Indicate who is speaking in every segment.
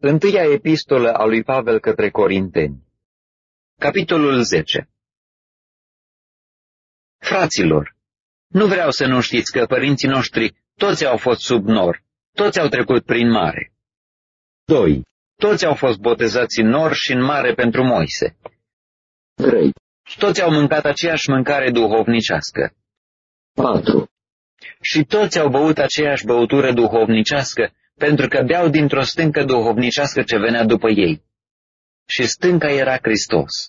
Speaker 1: Întâia epistolă a lui Pavel către Corinteni. Capitolul 10. Fraților, nu vreau să nu știți că părinții noștri toți au fost sub nor, toți au trecut prin mare. 2. Toți au fost botezați în nor și în mare pentru Moise.
Speaker 2: 3.
Speaker 1: Toți au mâncat aceeași mâncare duhovnicească.
Speaker 2: 4.
Speaker 1: Și toți au băut aceeași băutură duhovnicească, pentru că beau dintr-o stâncă duhovnicească ce venea după ei. Și stânca era Hristos.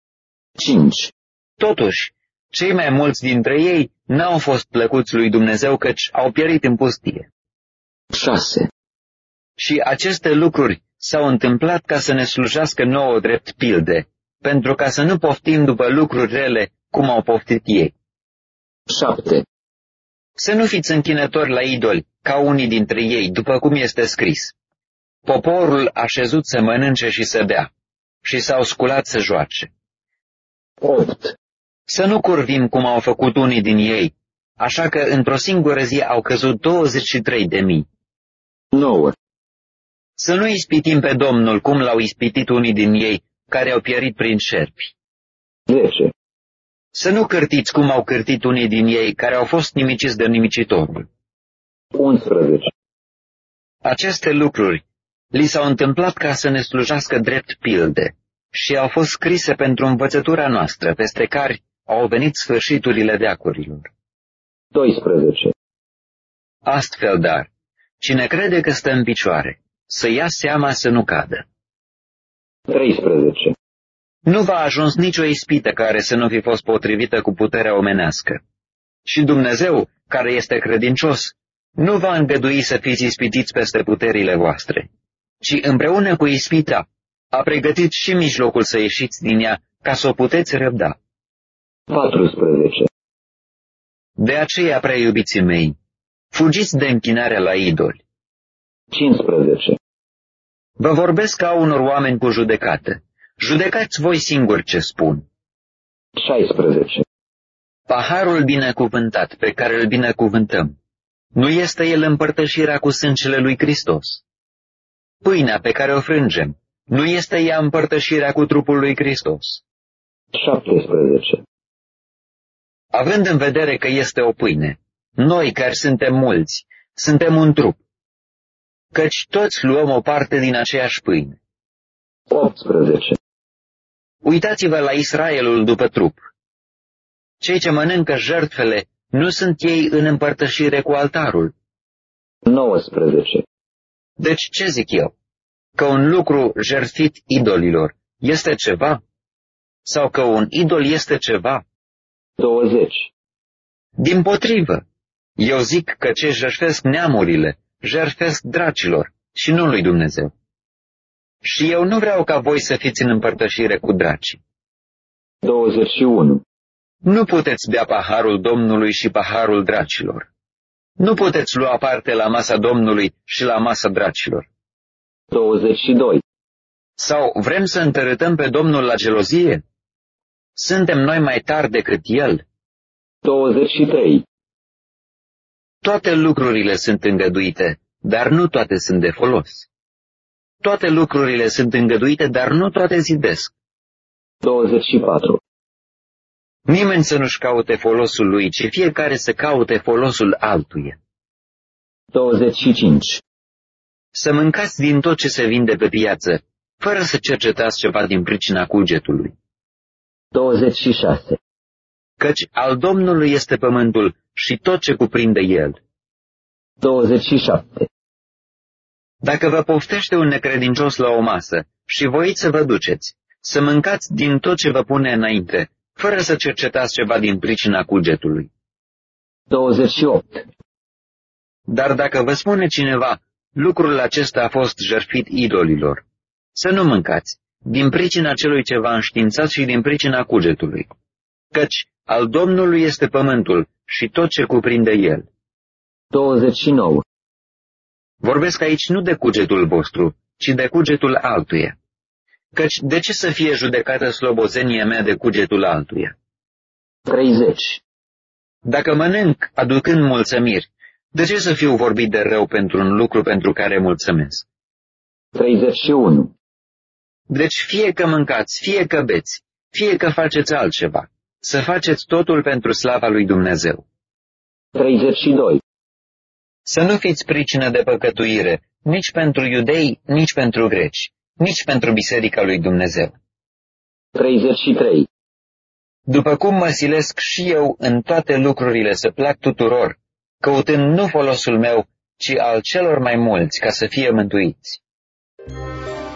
Speaker 2: 5.
Speaker 1: Totuși, cei mai mulți dintre ei n-au fost plăcuți lui Dumnezeu, căci au pierit în pustie.
Speaker 2: 6.
Speaker 1: Și aceste lucruri s-au întâmplat ca să ne slujească nouă drept pilde, pentru ca să nu poftim după lucruri rele cum au poftit ei.
Speaker 2: 7.
Speaker 1: Să nu fiți închinători la idoli, ca unii dintre ei, după cum este scris. Poporul a șezut să mănânce și să bea, și s-au sculat să joace.
Speaker 2: 8.
Speaker 1: Să nu curvim cum au făcut unii din ei, așa că într-o singură zi au căzut 23.000.
Speaker 2: 9.
Speaker 1: Să nu ispitim pe Domnul cum l-au ispitit unii din ei, care au pierit prin șerpi.
Speaker 2: 10.
Speaker 1: Să nu cârtiți cum au cârtit unii din ei, care au fost nimiciți de nimicitorul.
Speaker 2: 11.
Speaker 1: Aceste lucruri li s-au întâmplat ca să ne slujească drept pilde și au fost scrise pentru învățătura noastră, peste care au venit sfârșiturile veacurilor.
Speaker 2: 12.
Speaker 1: Astfel, dar, cine crede că stă în picioare, să ia seama să nu cadă.
Speaker 2: 13.
Speaker 1: Nu v-a ajuns nicio ispită care să nu fi fost potrivită cu puterea omenească. Și Dumnezeu, care este credincios, nu va îngădui să fiți ispitiți peste puterile voastre, ci împreună cu ispita a pregătit și mijlocul să ieșiți din ea, ca să o puteți răbda.
Speaker 2: 14.
Speaker 1: De aceea, prea iubiții mei, fugiți de închinarea la idoli.
Speaker 2: 15.
Speaker 1: Vă vorbesc ca unor oameni cu judecată. Judecați voi singuri ce spun.
Speaker 2: 16.
Speaker 1: Paharul binecuvântat pe care îl binecuvântăm, nu este el împărtășirea cu sângele lui Hristos? Pâinea pe care o frângem, nu este ea împărtășirea cu trupul lui Hristos?
Speaker 2: 17.
Speaker 1: Având în vedere că este o pâine, noi care suntem mulți, suntem un trup, căci toți luăm o parte din aceeași pâine.
Speaker 2: 18.
Speaker 1: Uitați-vă la Israelul după trup. Cei ce mănâncă jertfele, nu sunt ei în împărtășire cu altarul?
Speaker 2: 19.
Speaker 1: Deci ce zic eu? Că un lucru jertfit idolilor este ceva? Sau că un idol este ceva?
Speaker 2: 20.
Speaker 1: Dimpotrivă, eu zic că ce jertfesc neamurile, jertfesc dracilor și nu lui Dumnezeu. Și eu nu vreau ca voi să fiți în împărtășire cu dracii.
Speaker 2: 21.
Speaker 1: Nu puteți bea paharul Domnului și paharul dracilor. Nu puteți lua parte la masa Domnului și la masa dracilor.
Speaker 2: 22.
Speaker 1: Sau vrem să întărâtăm pe Domnul la gelozie? Suntem noi mai tari decât El?
Speaker 2: 23.
Speaker 1: Toate lucrurile sunt îngăduite, dar nu toate sunt de folos. Toate lucrurile sunt îngăduite, dar nu toate zidesc.
Speaker 2: 24.
Speaker 1: Nimeni să nu-și caute folosul lui, ci fiecare să caute folosul altuia.
Speaker 2: 25.
Speaker 1: Să mâncați din tot ce se vinde pe piață, fără să cercetați ceva din pricina cugetului.
Speaker 2: 26.
Speaker 1: Căci al Domnului este pământul și tot ce cuprinde el.
Speaker 2: 27.
Speaker 1: Dacă vă poftește un necredincios la o masă și voiți să vă duceți, să mâncați din tot ce vă pune înainte, fără să cercetați ceva din pricina cugetului.
Speaker 2: 28.
Speaker 1: Dar dacă vă spune cineva, lucrul acesta a fost jertfit idolilor, să nu mâncați, din pricina celui ce v-a înștiințat și din pricina cugetului, căci al Domnului este pământul și tot ce cuprinde el.
Speaker 2: 29.
Speaker 1: Vorbesc aici nu de cugetul vostru, ci de cugetul altuia. Căci de ce să fie judecată slobozenia mea de cugetul altuia?
Speaker 2: 30.
Speaker 1: Dacă mănânc aducând mulțămiri, de ce să fiu vorbit de rău pentru un lucru pentru care mulțumesc?
Speaker 2: 31.
Speaker 1: Deci fie că mâncați, fie că beți, fie că faceți altceva, să faceți totul pentru slava lui Dumnezeu.
Speaker 2: 32.
Speaker 1: Să nu fiți pricină de păcătuire, nici pentru iudei, nici pentru greci, nici pentru biserica lui Dumnezeu.
Speaker 2: 33.
Speaker 1: După cum mă silesc și eu în toate lucrurile să plac tuturor, căutând nu folosul meu, ci al celor mai mulți, ca să fie mântuiți.